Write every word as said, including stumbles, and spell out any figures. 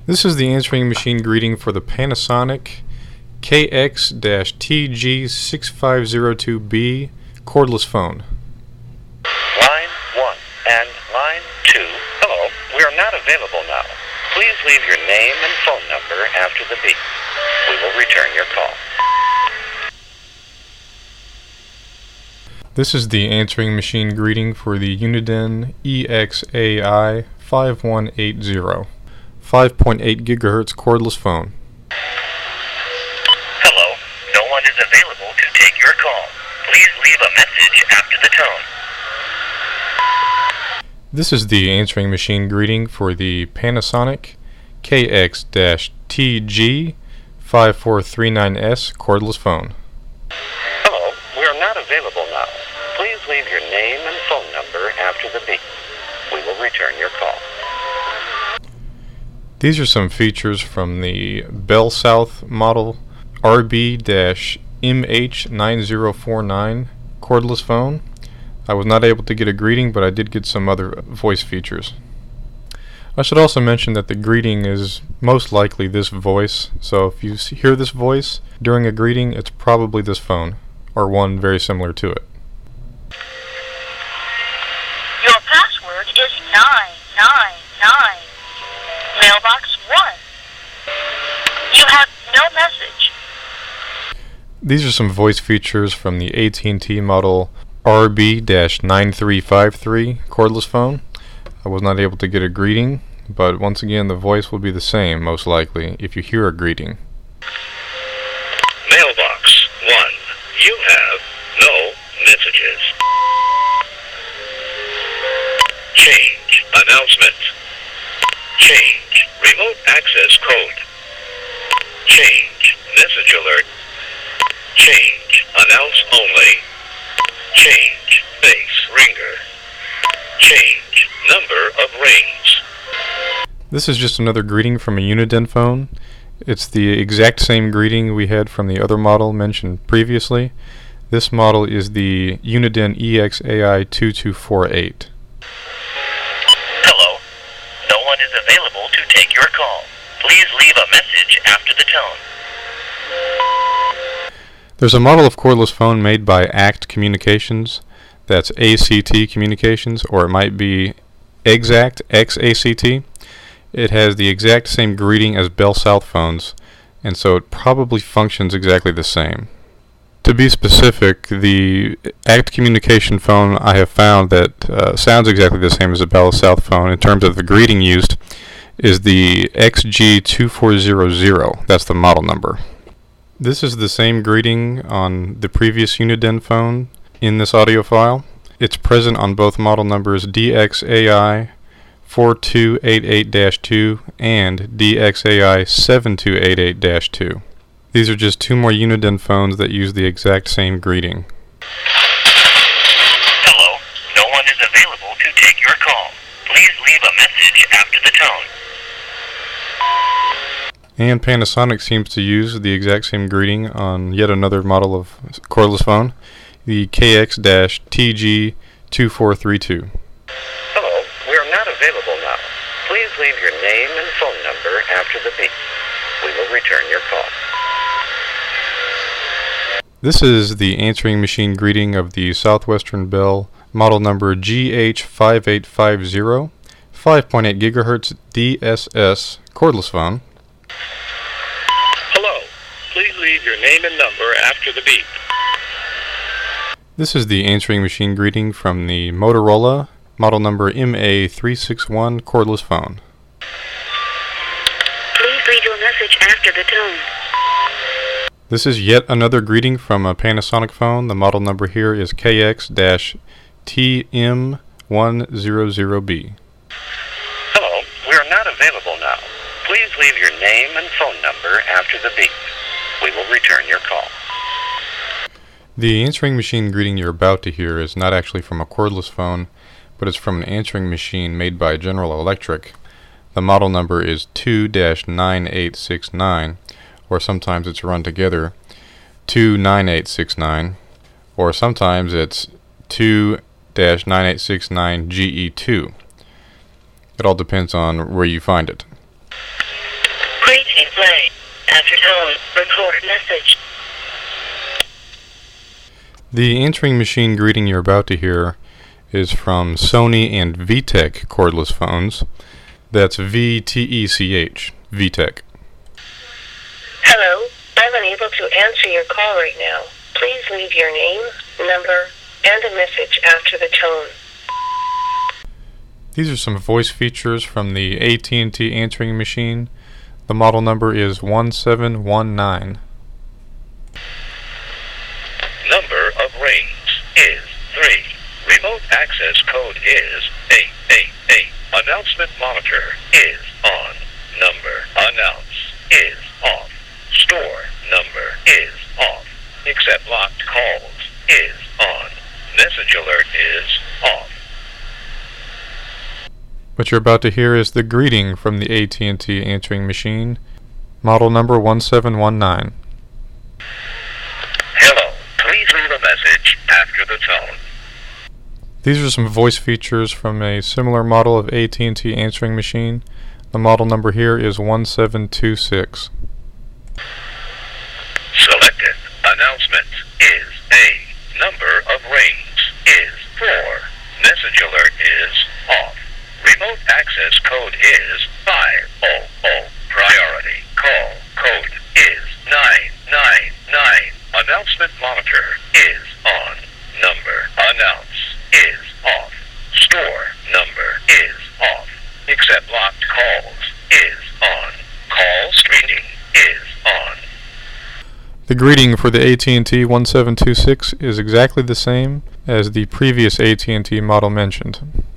This is the answering machine greeting for the Panasonic K X T G six five zero two B cordless phone. Line one and line two. Hello, we are not available now. Please leave your name and phone number after the beep. We will return your call. This is the answering machine greeting for the Uniden E X A I five one eight zero five point eight gigahertz cordless phone. Hello, no one is available to take your call. Please leave a message after the tone. This is the answering machine greeting for the Panasonic K X T G five four three nine S cordless phone. Hello, we are not available now. Please leave your name and phone number after the beep. We will return your call. These are some features from the Bell South model R B M H nine zero four nine cordless phone. I was not able to get a greeting, but I did get some other voice features. I should also mention that the greeting is most likely this voice, so if you hear this voice during a greeting, it's probably this phone, or one very similar to it. Your password is nine nine nine. Mailbox one. You have no message. These are some voice features from the A T and T model R B nine three five three cordless phone. I was not able to get a greeting, but once again the voice will be the same most likely if you hear a greeting. Mailbox one. You have no messages. Change announcement. Change remote access code. Change message alert. Change announce only. Change base ringer. Change number of rings. This is just another greeting from a Uniden phone. It's the exact same greeting we had from the other model mentioned previously. This model is the Uniden E X A I two two four eight. Hello. No one is available to take your call. Please leave a message after the tone. There's a model of cordless phone made by ACT Communications. That's A C T Communications, or it might be Exact, X A C T. It has the exact same greeting as Bell South phones, and so it probably functions exactly the same. To be specific, the ACT Communication phone I have found that uh, sounds exactly the same as a Bell South phone in terms of the greeting used is the X G two four zero zero. That's the model number. This is the same greeting on the previous Uniden phone in this audio file. It's present on both model numbers D X A I four two eight eight dash two and D X A I seven two eight eight dash two. These are just two more Uniden phones that use the exact same greeting. Hello. No one is available to take your call. Please leave a message after the tone. And Panasonic seems to use the exact same greeting on yet another model of cordless phone, the K X T G two four three two. Hello, we are not available now. Please leave your name and phone number after the beep. We will return your call. This is the answering machine greeting of the Southwestern Bell model number G H five eight five zero five point eight gigahertz D S S cordless phone. Hello, please leave your name and number after the beep. This is the answering machine greeting from the Motorola model number M A three six one cordless phone. Please leave your message after the tone. This is yet another greeting from a Panasonic phone. The model number here is K X T M one hundred B. Hello, we are not available now. Please leave your name and phone number after the beep. We will return your call. The answering machine greeting you're about to hear is not actually from a cordless phone, but it's from an answering machine made by General Electric. The model number is two nine eight six nine, or sometimes it's run together, two nine eight six nine, or sometimes it's two nine eight six nine G E two. It all depends on where you find it. Greeting play. After tone, record message. The answering machine greeting you're about to hear is from Sony and VTech cordless phones. That's V T E C H, VTech. Hello, I'm unable to answer your call right now. Please leave your name, number, and a message after the tone. These are some voice features from the A T and T answering machine. The model number is one seven one nine. Number of rings is three. Remote access code is eight eight eight. Announcement monitor is on. Number announce is off. Store number is off. Accept locked calls is on. Message alert is off. What you're about to hear is the greeting from the A T and T answering machine. Model number one seven one nine. Hello, please leave a message after the tone. These are some voice features from a similar model of A T and T answering machine. The model number here is one seven two six. Selected announcement is A. Number of rings is four. Message alert is off. Remote access code is five oh oh. Priority call code is nine nine nine. Announcement monitor is on. Number announce is off. Store number is off. Accept locked calls is on. Call screening is on. The greeting for the A T and T one seven two six is exactly the same as the previous A T and T model mentioned.